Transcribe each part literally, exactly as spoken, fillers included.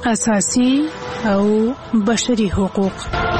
اساسي او بشري حقوق.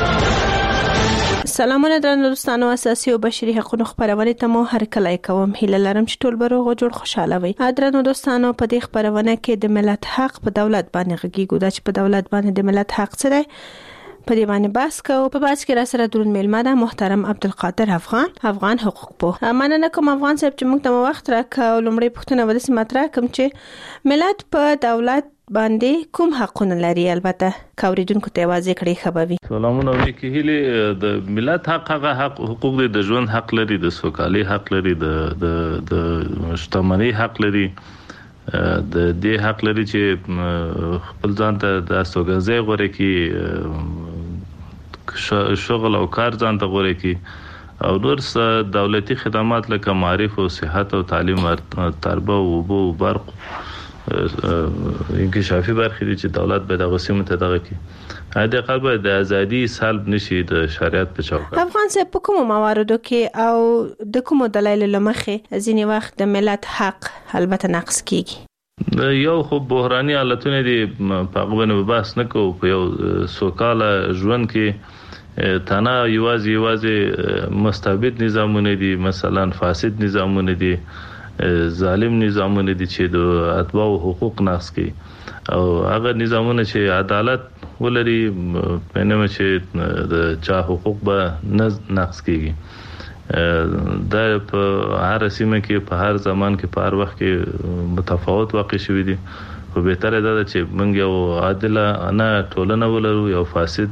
سلامونه درنو دوستانو، اساسي او بشري حقوقو خبرونه ته مو هر کله کوم هیله لرم چې ټول بروغ او جوړ خوشاله وي. درنو دوستانو، په دې خبرونه کې د ملت حق په دولت باندې غږیږو، دا چې په دولت باندې د ملت حق څه دی په دې باندې بحث کوو. په بحث کې را سره درون میلمه ده محترم عبدالقادر افغان افغان حقوق پوه. مننه کوم افغان صاحب چې موږ ته وخت راکړ. لومړی پوښتنه ولې مطرح کوم چې ملت په دولت باندې کوم حقونه لري؟ البته کاوریدونکو ته واضح کړئ خبري. سلامونه وکي هله د ملت حق هغه حق حقوق دي، د ژوند حق لري، د سوکالي حق لري، د د د شتمنۍ حق لري، د دې حق لري چې خپل ځان ته د سوګنځي غوړي کې شغل او کار ځان ته غوړي کې او نور څه دولتي خدمات لکه معرف او صحت او تعلیم تربه او بو برق انکشافي برخې دي چې دولت به د غسیمه ته دغه کې هدا قبل د ازادي سلب نشي د شریعت په چوکاټ. افغان صاحب په کومو مواردو کې او د کومو دلایل لمخې ځینې وخت د ملت حق البته نقص کیږي؟ یو خو بحراني حالتونه دي، په هغه باندې بحث نه کوو. په یو سوکاله ژوند کې تنه یوازې یوازې مستبد نظامونه دي، مثلا فاسد نظامونه دي، ظالم نظامونه دي چې د اتباع حقوق نقض کوي، او هغه نظامونه چې عدالت ولري پنه چې د چا حقوق به نقض کیږي. دا په هر سیمه کې په هر زمان کې په هر وخت کې متفاوت واقع شوی دي. خو به تر دا چې موږ یو عادله نه ټولنه ولرو، یو فاسد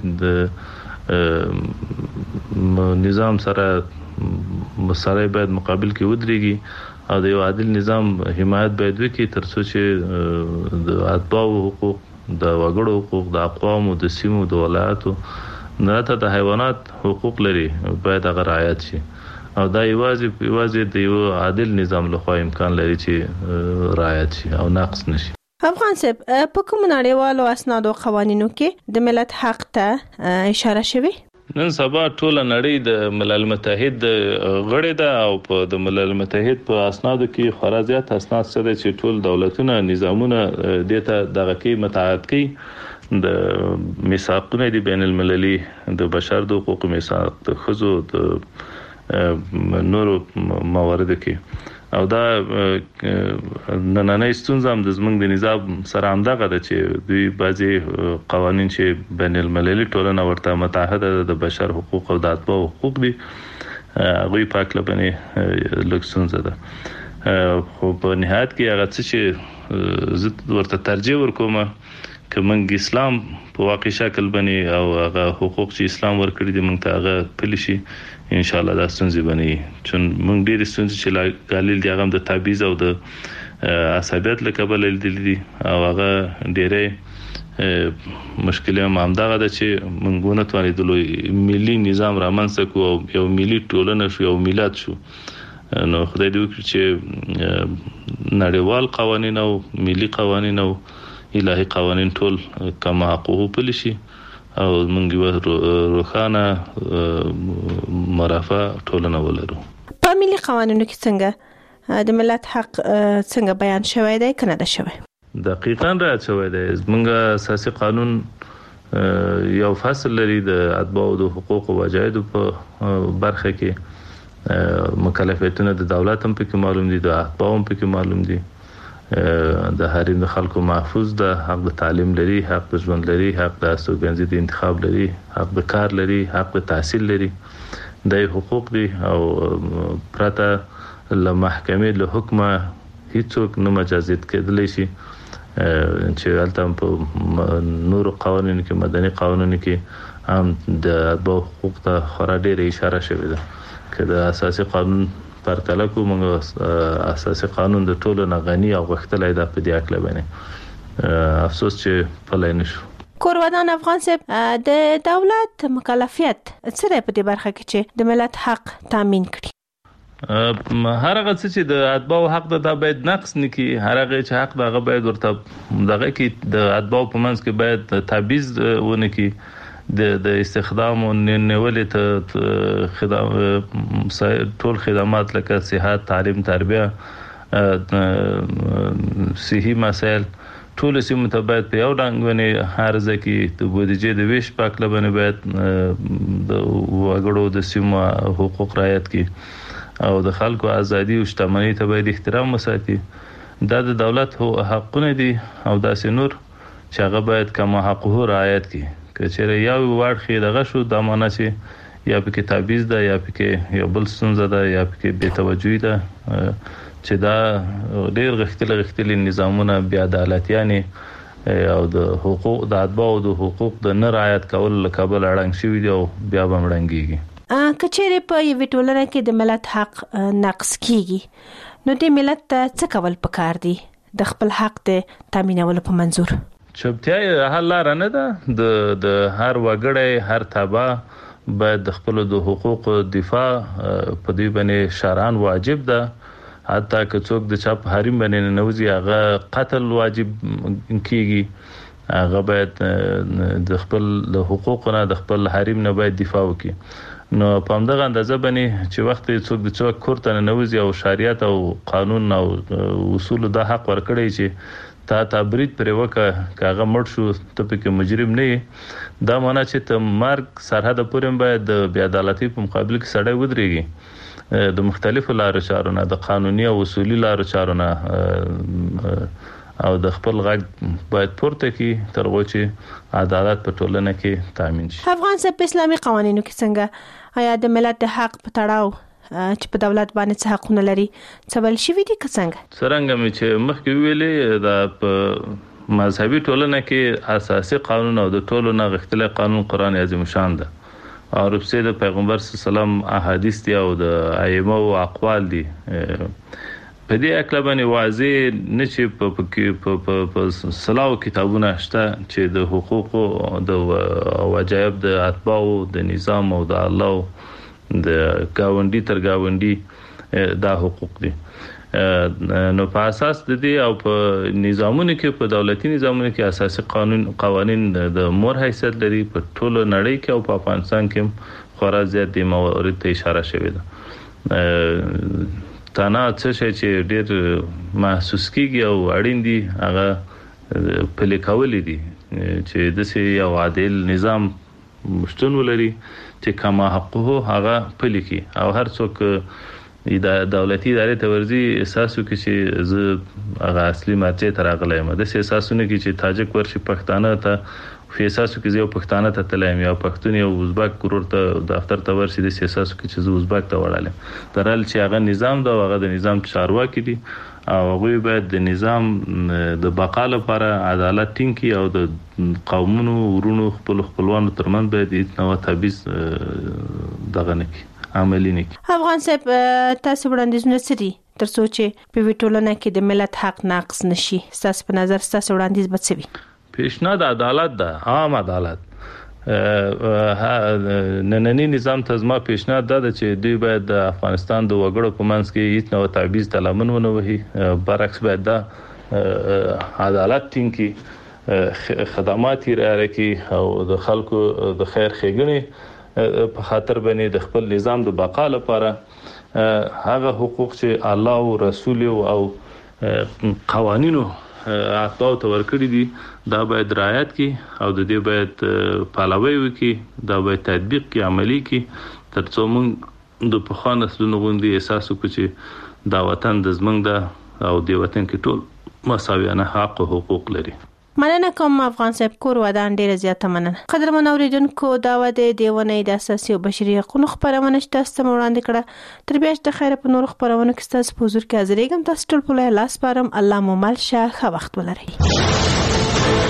نظام سره مسره باید مقابل کې ودرېږي او د یو عادل نظام حمایت باید وکړي ترڅو چې د اتباع حقوق، د وګړو حقوق، د اقوام او د سیمو د ولایاتو نه ته د حیوانات حقوق لري باید هغه رعایت شي، او دا یوازې یوازې د یو عادل نظام لخوا امکان لري چې رعایت شي او نقص نشي. افغان صاحب په کوم نړیوالو اسناد او قوانینو کې د ملت حق ته اشاره شوی؟ نن سبا ټول نړۍ د ملل متحد غړي ده او په د ملل متحد په اسنادو کې خورا زیات اسناد سره چې ټول دولتونه نظامونه دته دغه کې متعهد کړي. د میثاقونه دي بین المللي، د بشر د حقوق میثاق، د خزو د نورو موارد کې، او دا نننۍ ستونزه هم د زمنګ د نظام سره همدغه ده چې دوی بعضي قوانين چې بین المللي ټولنه ورته متعهد ده د بشر حقوق او د اتباع حقوق دي، هغه په کله باندې لکسونزه ده. خو په نهایت کې هغه څه چې زه ورته ترجیح ورکوم که موږ اسلام په واقعي شکل باندې او هغه حقوق چې اسلام ورکړي دي موږ ته هغه پلي شي، ان شاء الله دا ستونزې باندې چون موږ ډېر ستونزې چې غالل دي هغه د تبعیض او د عصبیت له کبله لیدل دي، او هغه ډېرې مشکلې هم همدغه ده چې موږ نه توانېدلو ملي نظام رامنځته کړو او یو ملي ټولنه شو، یو ملت شو. نو خدای دې وکړي چې نړیوال قوانین او ملي قوانین او الهي قوانین ټول کما حقوق پلي شي او موږ روخانه مرافع ټولنه ولرو. په ملي قوانینو کې څنګه د ملت حق څنګه بیان شوی دی کنه ده شوی؟ دقیقاً راځي شوی دی. موږ اساسي قانون یو فصل لري د اتباع او حقوق او واجبات په برخه کې، مکلفیتونه د دولت هم پکې معلوم دي، د اتباع هم پکې معلوم دي، د حریم د خلکو محفوظ ده، حق د تعلیم لري، حق د ژوند لري، حق د استوګنځي د انتخاب لري، حق د کار لري، حق د تحصیل لري. د حقوق دي او پرته له محکمې له حکمه هیڅوک نه مجازات کېدلی شي، چې البته په نور قوانینو کې، مدني قوانینو کې هم د اتباع حقوق ته خورا ډېره اشاره شوې ده. که د اساسي قانون پرتله کوم اساسي قانون د ټولو نه غني او غښتلای ده په دې اکله باندې افسوس چې پلای نشو. کورودان افغان صاحب د دولت مکلفیت څه دی په دې برخه کې چې د ملت حق تامین کړي؟ هر هغه چې د اتباع حق ده دا باید نقص نکي، هر هغه چې حق ده هغه باید ورته دغه کې د اتباع په منځ کې باید تبعیض ونه کی، د د استخدام او نیولې ته خدمات ټول خدمات لکه صحت، تعلیم، تربیه، صحي مسائل ټول سیمه ته باید په یو ډنګ باندې هر ځکه د بودیجې د ویش په کله باندې باید د وګړو د سیمه حقوق رعایت کړي او د خلکو ازادي او شتمنۍ ته باید احترام وساتي. دا د دولت حقونه دي او داسې نور چې هغه باید کما حقوق رعایت کړي. که چیرې یو واړخې دغه شو د معنی چې یا په تعویض ده یا په یو بل ستونزه ده یا په بې توجهي ده چې دا ډېر غښتلي غښتلي نظامونه بیا عدالتيانه او د حقوق د اتباع او د حقوق د نه رعایت کول له کابل اړنګ شوی دی او بیا به مړنګيږي. کچېره په یوه ټولنه کې د ملت حق نقص کیږي نو د ملت څه کول پکار دي د خپل حق د تامینولو په منظور؟ چپتیا حل لار نه ده. د د هر وګړی هر تبع باید د خپل د حقوق دفاع په دې باندې شرعاً واجب ده. حتی که څوک د چا په حریم باندې نوځي هغه قتل واجب کیږي. هغه باید د خپل حقوقونه د خپل حریم نه باید دفاع وکړي. نو په همدغه اندازه باندې چې وخت څوک د څوک کورته نوځي او شریعت او قانون او اصول د حق ورکړي چې تا تبرید پر وکه کاغه مړ شو ته پکې مجرم نه. دا معنی چې ته مرګ سرحد پورې باید د بې عدالتۍ په مقابل کې سړی ودرېږي. د مختلفو لارو چارونه د قانوني او اصولي لارو چارونه او د خپل غږ باید پورته کی تر څو چې عدالت په ټولنه کې تامین شي. افغان سب اسلامي قوانینو کې څنګه آیا د ملت د حق په تړاو چې په دولت باندې څه حقونه لري څه شي دي که څنګه؟ څنګه مې چې مخکې ویلې د په مذهبي ټولنه کې اساسي قانون او د ټولو نه غښتلي قانون قرآن عظیم شان ده او رسول د پیغمبر صلی الله علیه وسلم احادیث دي او د ائمه او اقوال دي. په دې اکل باندې واضح نه چې په په په سلاو کتابونه شته چې د حقوق د واجب د اتباع د نظام او د الله د گاونډي تر گاونډي دا حقوق دي. نو په اساس د دې او په نظامونو کې په دولتي نظامونو کې اساسي قانون قوانين د مور حیثیت لري. په ټولو نړۍ کې او په افغانستان کې خورا زیات د موارد ته اشاره شوې ده. تانا څه شي چې ډېر محسوس کیږي او اړین دي هغه پلي کول دي چې د سي یو عادل نظام مشتون ولري چې کما حقوق هغه پلي کی او هر څوک د دولتي ادارې ته ورزي احساسو کې چې زه هغه اصلي مرجع تر اغلایم د احساسونه کې چې تاجک ورشي پښتانه ته په احساسو کې یو پښتانه ته تلایم یا پښتون یو ازبک ګورور ته دفتر ته ورشي د احساسو کې چې زه ازبک ته وړالم درال چې هغه نظام دا هغه د نظام چارواکي دي او هغه باید د نظام د بقا لپاره عدالت ټینګي او د قومونو ورونو خپل خپلوانو ترمن باید نو تبعیض دغه نه عملی نه. افغان صاحب تاسو وړاندیزونه سړي تر څو چې په وټولنه کې د ملت حق ناقص نشي تاسو په نظر تاسو وړاندیز بچوي؟ پیشنهاد عدالت ده، عام عدالت. نننی نظام ته زما پیشنهاد ده چې دوی باید د افغانستان د وګړو په منځ کې هیڅ نوع تعویض تلمن ونه وهي. برعکس باید دا عدالت ټینګي خدمات لري او د خلکو د خیر ښېګڼې په خاطر باندې د خپل نظام د بقا لپاره هغه حقوق چې الله او رسول او قوانینو اتباع ته ورکړي دي دا باید رعایت کی او د دې باید پالوي وکي، دا باید تطبیق کی، عملی کی تر څو موږ د پخوانه سلونو غوندي احساس وکړو چې دا وطن د زمنګ ده او د وطن کې ټول مساویانه حق او حقوق لري. مننه کوم افغان صاحب کور ودان ډیره زیاته مننه. قدرمن اوریدونکو دا و د دیونه د اساسي او بشري حقوقو خبرونه تاسو ته وړاندې کړه. تر بیا د خیر په نور خبرونه کې تاسو په حضور کې حاضرېږم. تاسو ټول په لاس پارم. الله مو مل شه. ښه وخت ولرئ.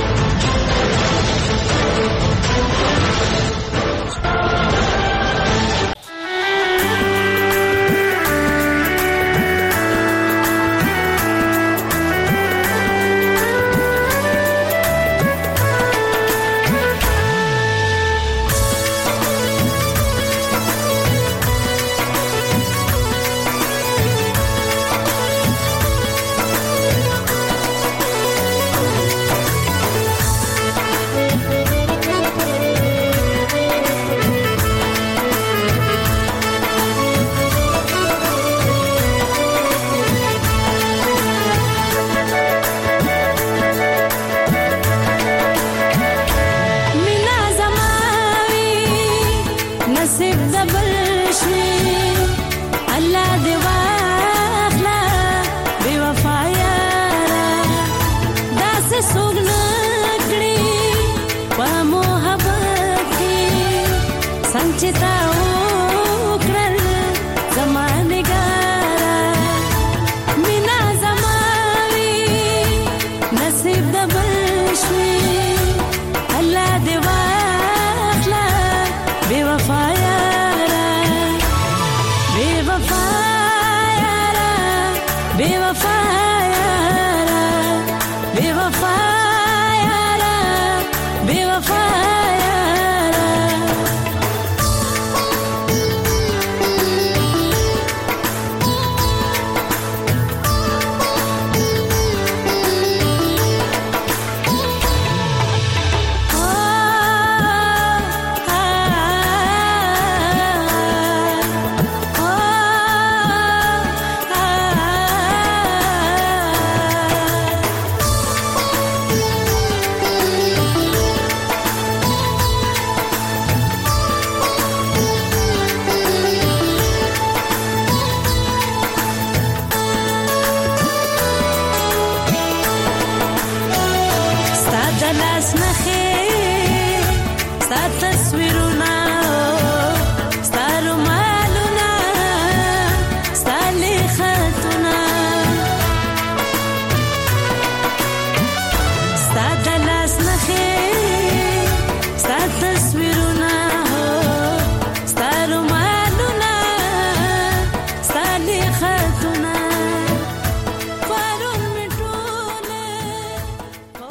That's